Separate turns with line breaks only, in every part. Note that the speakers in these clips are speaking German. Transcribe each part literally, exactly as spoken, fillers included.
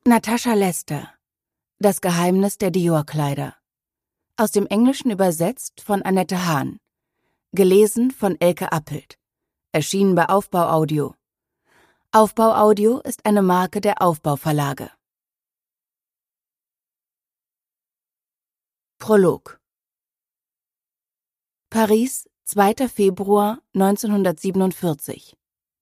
Natascha Lester. Das Geheimnis der Dior-Kleider. Aus dem Englischen übersetzt von Annette Hahn. Gelesen von Elke Appelt. Erschienen bei Aufbau Audio. Aufbau Audio ist eine Marke der Aufbau Verlage. Prolog. Paris, zweiter Februar neunzehnhundertsiebenundvierzig.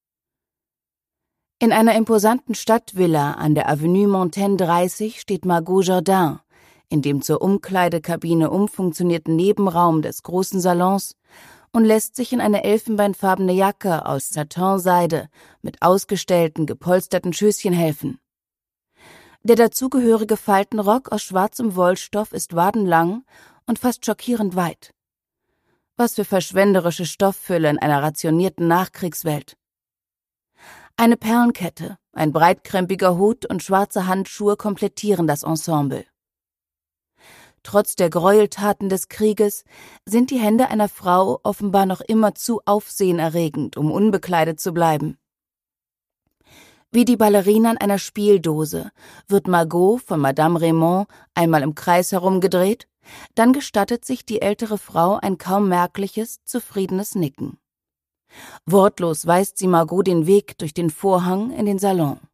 In einer imposanten Stadtvilla an der Avenue Montaigne dreißig steht Margot Jardin, in dem zur Umkleidekabine umfunktionierten Nebenraum des großen Salons, und lässt sich in eine elfenbeinfarbene Jacke aus Satin-Seide mit ausgestellten, gepolsterten Schößchen helfen. Der dazugehörige Faltenrock aus schwarzem Wollstoff ist wadenlang und fast schockierend weit. Was für verschwenderische Stofffülle in einer rationierten Nachkriegswelt. Eine Perlenkette, ein breitkrempiger Hut und schwarze Handschuhe komplettieren das Ensemble. Trotz der Gräueltaten des Krieges sind die Hände einer Frau offenbar noch immer zu aufsehenerregend, um unbekleidet zu bleiben. Wie die Ballerina in einer Spieldose wird Margot von Madame Raymond einmal im Kreis herumgedreht, dann gestattet sich die ältere Frau ein kaum merkliches, zufriedenes Nicken. Wortlos weist sie Margot den Weg durch den Vorhang in den Salon.